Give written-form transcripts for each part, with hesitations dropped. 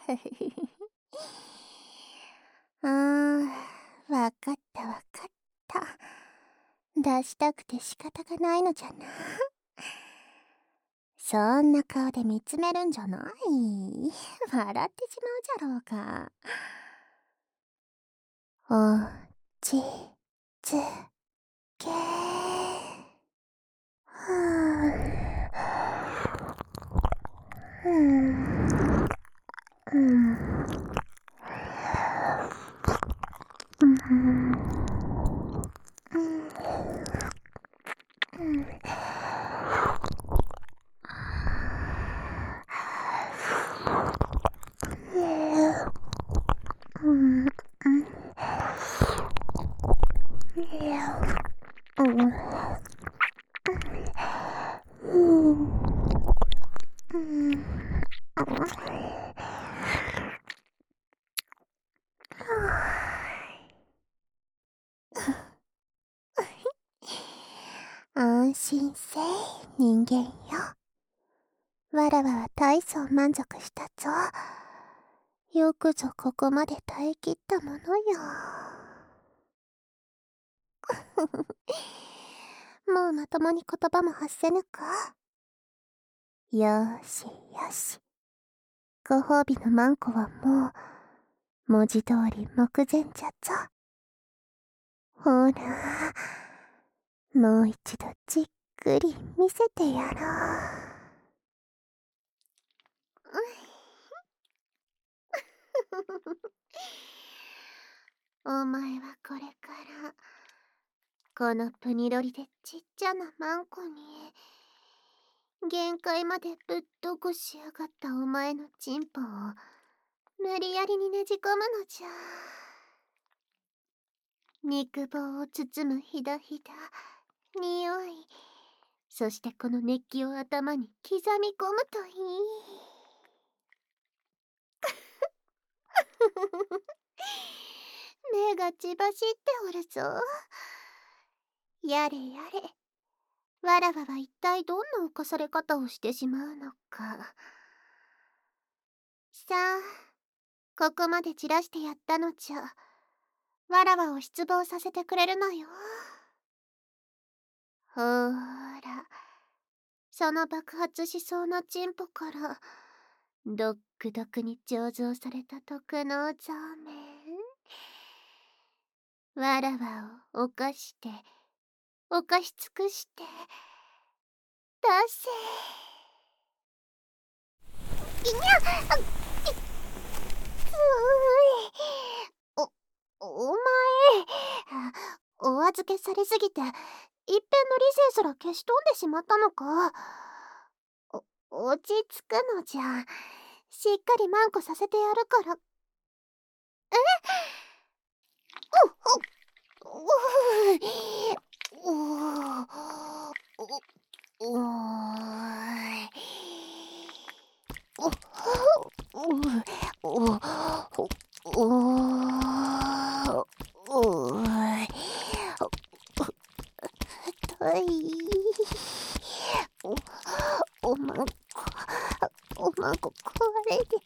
わかったわかった。出したくて仕方がないのじゃな。そんな顔で見つめるんじゃない。笑ってしまうじゃろうか。おちつけ。安心せい、人間よ。わらわは大層満足したぞ。よくぞここまで耐えきったものよ。もうまともに言葉も発せぬか。よしよし。ご褒美のマンコはもう、文字通り目前じゃぞ。ほら、もう一度じっくり見せてやろう。お前はこれからこのプニロリでちっちゃなマンコに限界までぶっとこしやがったお前のチンポを無理やりにねじ込むのじゃ。肉棒を包むひだひだ匂い、そしてこの熱気を頭に刻み込むといい。目が血走っておるぞ。やれやれ、わらわは一体どんな犯され方をしてしまうのか。さあ、ここまで散らしてやったのじゃ、わらわを失望させてくれるのよ。ほーら、その爆発しそうなチンポからドックドクに醸造された特納ザーメン、わらわを犯して犯し尽くして出せ。いにゃっ、お前、お預けされすぎて一片の理性すら消し飛んでしまったのか。落ち着くのじゃ。しっかりマンコさせてやるから。おまんこ、おまんこ壊れて。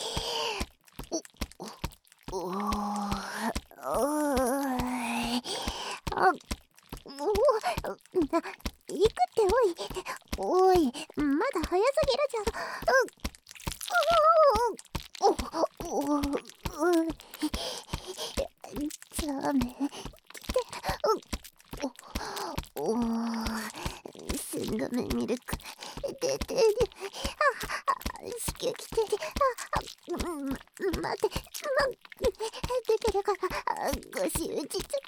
いくっておい、まだ早すぎるじゃん。ザメ来て。寸止めミルク出てる。子宮来てる。待って、出てるから腰打ちつけるね。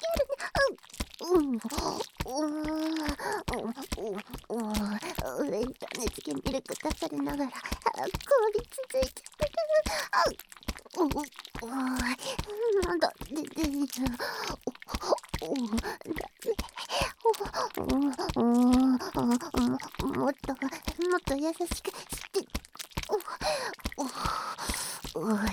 種付けミルク出されながら効率ついちゃってる。なんだ出てる。もっと優しくして。おい、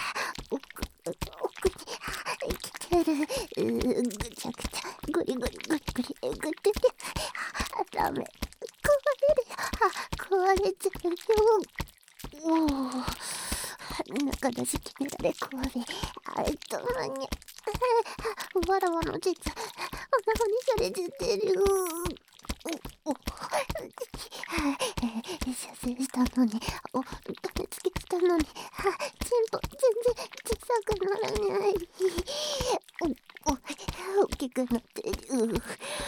奥に来てる。ぐちゃぐちゃ、ゴリゴリゴリゴリえぐってて。ダメ、壊れるよ。壊れちゃうよ。 悲しきめられこわび、ともに、わらわの実、おなごにされちゃってる。射精したのに、種付けしたのに、チンポ全然小さくならない。大きくなってる。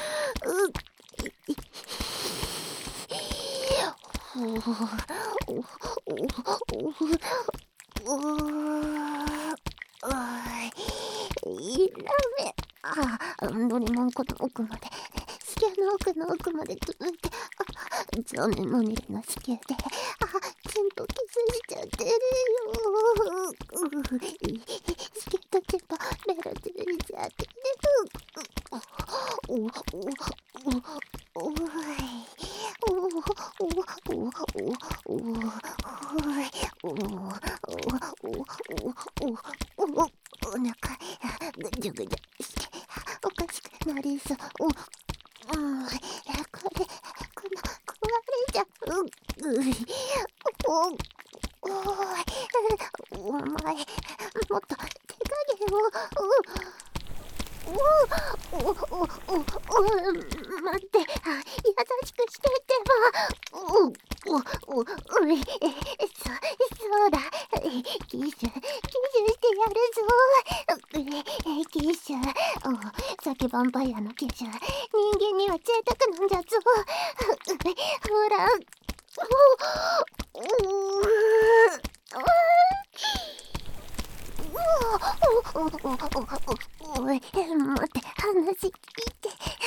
いらめ。のりもんこの奥まで、スケの奥の奥まで続いて、情念まみれの子宮で、チンポキスしちゃってるよ。子宮とチンポ、ベロつぶりちゃってる。おなかぐじゅぐじゅしておかしくなりそう。これ壊れちゃう。お前もっと手加減を。待って、優しくしてってば。そうだ、キスしてやるぞ。キス、さっきヴァンパイアのキス、人間には贅沢なんじゃぞ。ほら、おい、待って、話聞いて。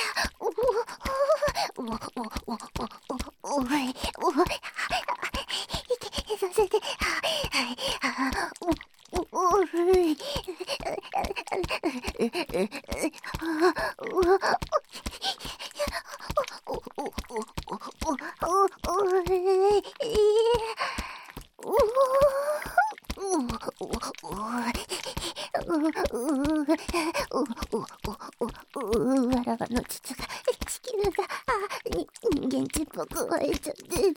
させて。わらわの膣が、地球が、人間ちっぽく湧いちゃってる。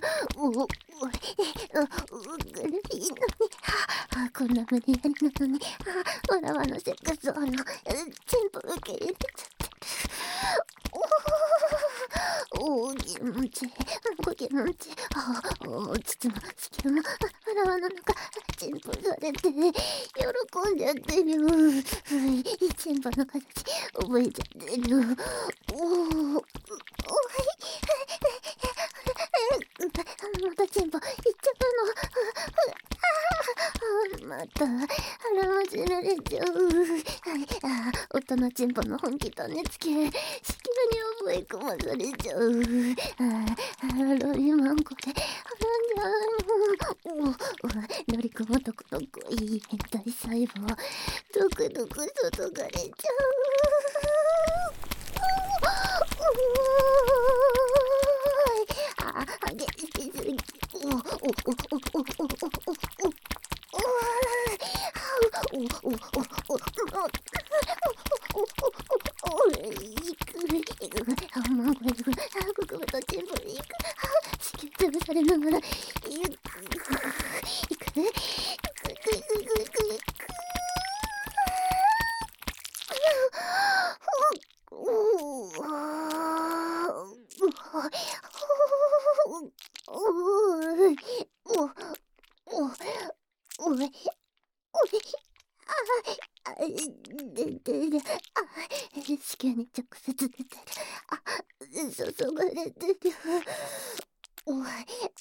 苦しいのに、こんな無理やりなのに、わらわのセックスを全部受け入れちゃってる。気持ちいい、気持ちいい。膣も子宮もわらわの中、チンポされて喜んじゃってる。チンポの形覚えちゃってる。またチンポいっちゃうの。また腹まじられちゃう。夫のチンポの本気種付け、子宮に覚え込まされちゃう。ロリマンコで絡んじゃう。ロリくん男の子いい変態細胞、どくどく注がれちゃう。激しすぎ。潰されながら子宮に直接出てる。注がれてる。おい、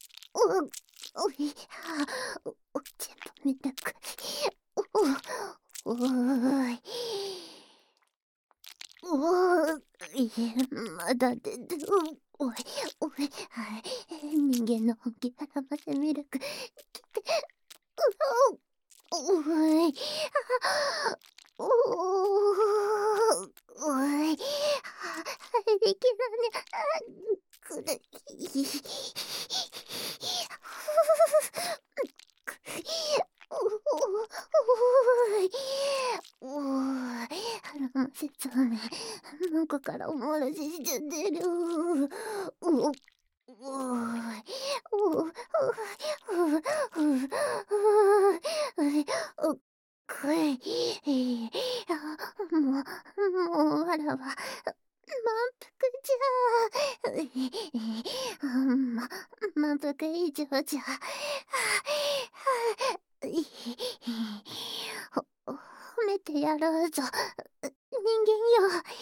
全部見たく。まだ出てる。人間の本気からませミルク。来て、できるね。腹の説明、中からおもらししちゃってる。 もうわらは満腹じゃ。満腹以上じゃ。褒めてやろうぞ、人間よ。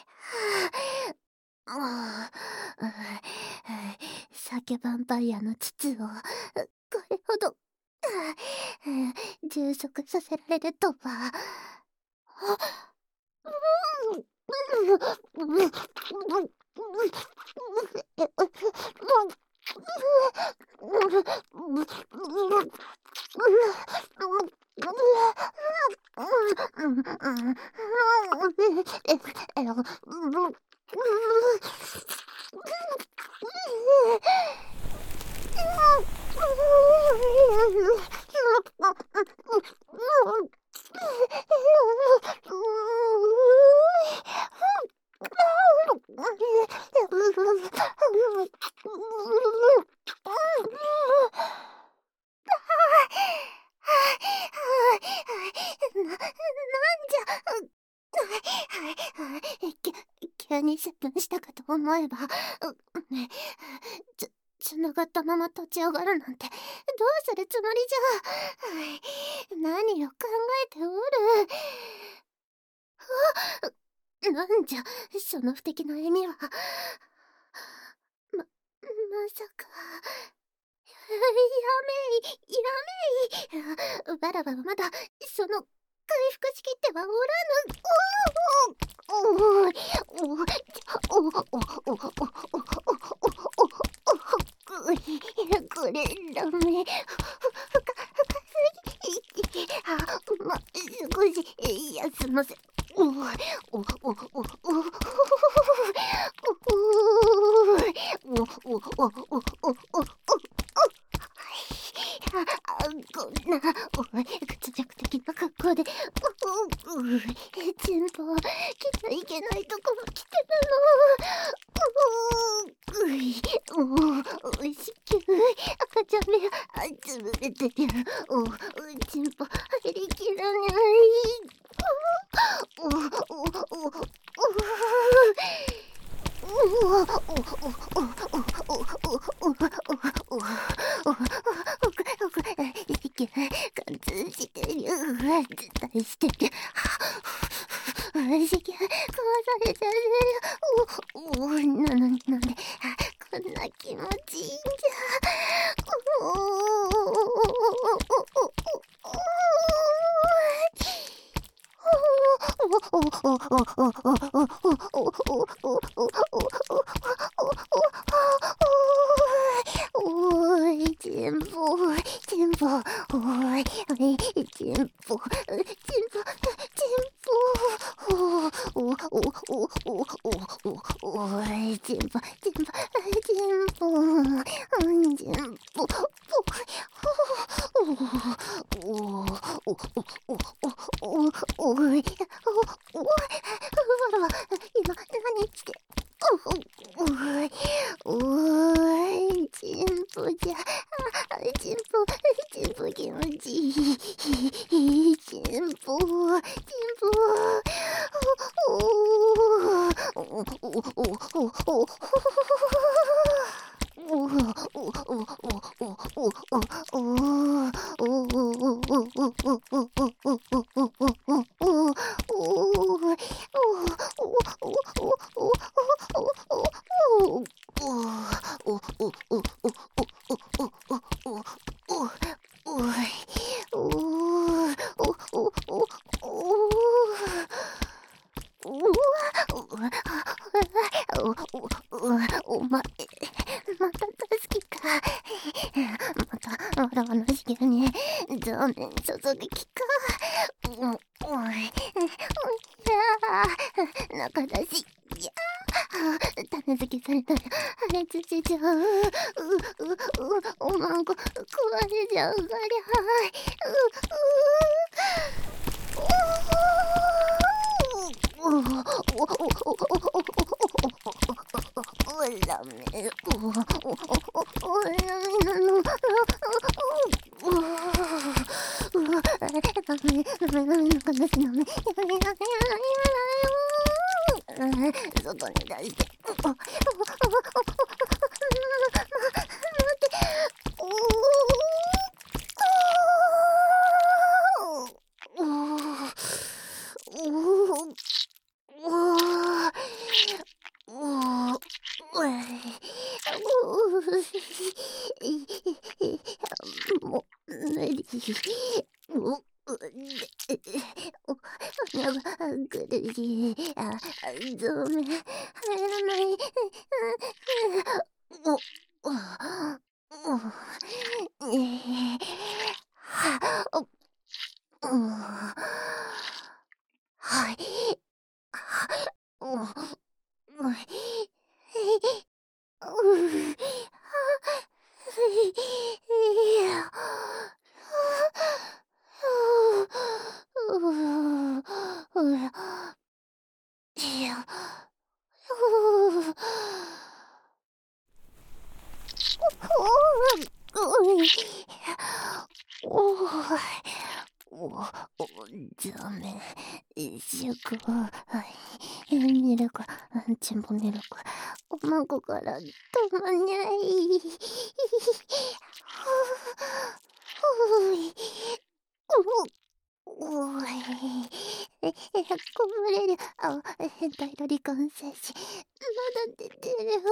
酒ヴァンパイアの膣をこれほど充足させられるとは。急に接吻したかと思えば、繋がったまま立ち上がるなんてどうするつもりじゃ。何を考えておる。なんじゃその不敵な笑みは。まさか。やめい。わらわはまだその回復しきってはおらぬ。これダメ。少し休ませ。こんな屈辱的な格好で全部来ちゃいけないとこも来てるの。子宮赤ちゃん目潰れてる。全部入りきらない。貫通してる。絶対してる。子宮壊されちゃう。なのになんでこんな気持ちいいんじゃ。全部、おい、全部、今何して。全部じゃ。全部気持ちいい。全部。お前、また助けか。また、わらわの子宮に、情念注ぐ気か。中だし、種付けされたら破裂しちゃう。おまんこ壊れちゃうがりゃ。ダメ。 外に出して。もう無理。苦しい。ゾメ入らない。はい。ダメ。食は、寝るか、ちんぽ寝るか、おまごからたまにゃい。こぼれる。変態の離婚精子。まだ出てる。